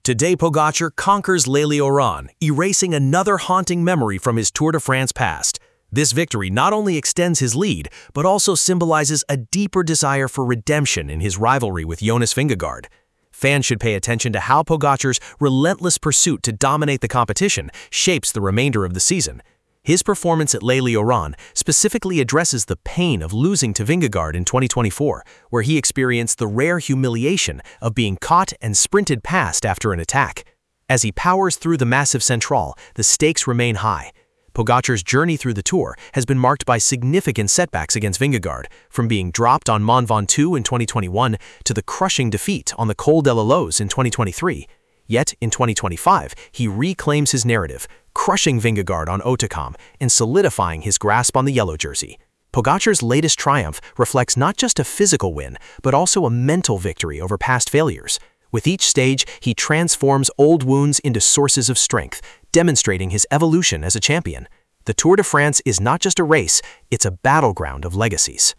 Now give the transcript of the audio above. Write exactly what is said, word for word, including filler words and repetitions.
Today, Pogacar conquers L'Isle-aux-Rens, erasing another haunting memory from his Tour de France past. This victory not only extends his lead, but also symbolizes a deeper desire for redemption in his rivalry with Jonas Vingegaard. Fans should pay attention to how Pogacar's relentless pursuit to dominate the competition shapes the remainder of the season. His performance at L'Isle-aux-Rens specifically addresses the pain of losing to Vingegaard in twenty twenty-four, where he experienced the rare humiliation of being caught and sprinted past after an attack. As he powers through the massive Central, the stakes remain high. Pogacar's journey through the Tour has been marked by significant setbacks against Vingegaard, from being dropped on Mont Ventoux in twenty twenty-one to the crushing defeat on the Col de la Loze in twenty twenty-three. Yet, in twenty twenty-five, he reclaims his narrative, crushing Vingegaard on Hautacam and solidifying his grasp on the yellow jersey. Pogacar's latest triumph reflects not just a physical win, but also a mental victory over past failures. With each stage, he transforms old wounds into sources of strength, demonstrating his evolution as a champion. The Tour de France is not just a race, it's a battleground of legacies.